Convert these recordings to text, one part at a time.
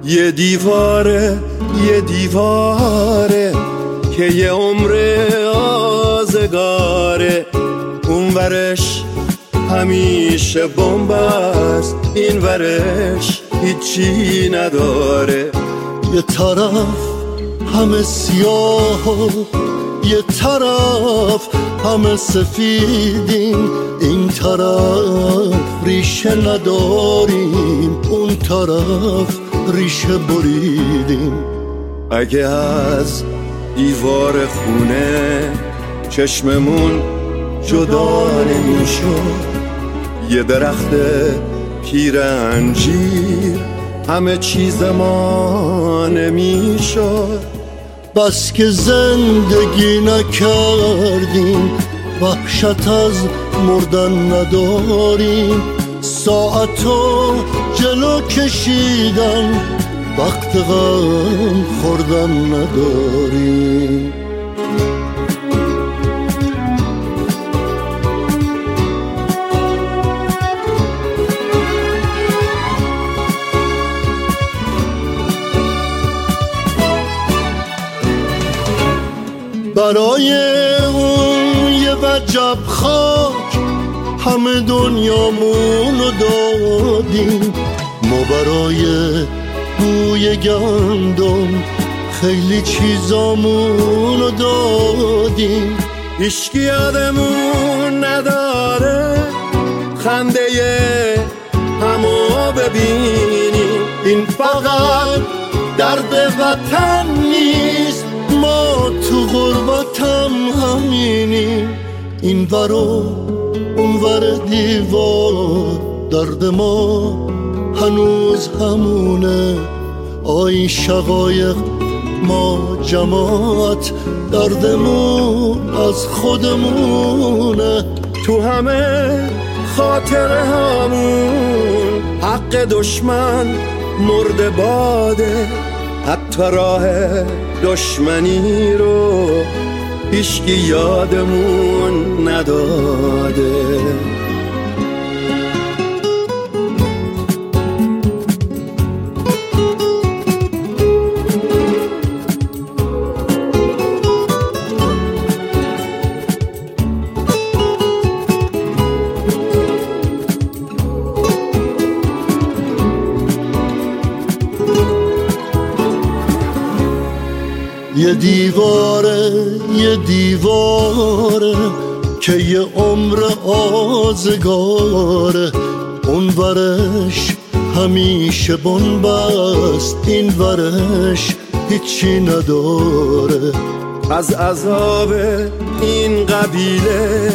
یه دیواره که یه عمر آزگاره، اون ورش همیشه بمب است، این ورش هیچی نداره. یه طرف همه سیاه و یه طرف همه سفیدیم، این طرف ریشه نداریم، اون طرف ریشه بریدیم. اگه از دیوار خونه چشممون جدا نمیشد، یه درخت پیر انجیر همه چیز ما نمیشد. بس که زندگی نکردیم، وحشت از مردن نداریم، ساعتو جلو کشیدن وقت غم خوردن نداریم. برای اون یه وجب خاک همه دنیامونو دادیم، ما برای بوی گندم خیلی چیزامونو دادیم. هیچکی یادمون نداره خنده همو ببینیم، این فقط درد وطن نیست، ما تو غربتم همینیم. این ور و اون ور دیوار درد ما هنوز همونه، آی شقایق ما جماعت دردمون از خودمونه. تو همه خاطره همون حق دشمن مرده باده، حتی راه دشمنی رو هیچکی یادمون نداده. یه دیواره که یه عمر آزگاره، اون ورش همیشه بمب است، این ورش هیچی نداره. از عذاب این قبیله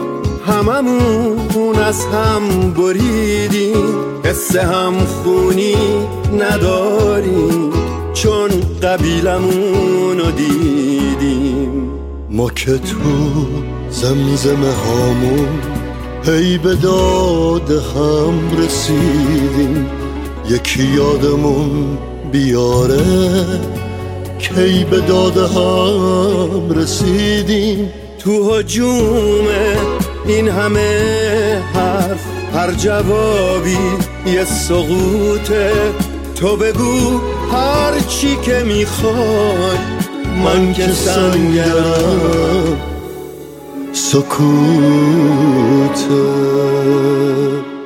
هممون از هم بریدیم، قصه هم خونی نداریم چون قبیلمونو دیدیم. ما که تو زمزمه هامون هی به داد هم رسیدیم، یکی یادمون بیاره کی به داد هم رسیدیم. تو هجوم این همه حرف هر جوابی یه سقوطه، تو بگو هر چی که میخوای، من که سنگرم سکوته.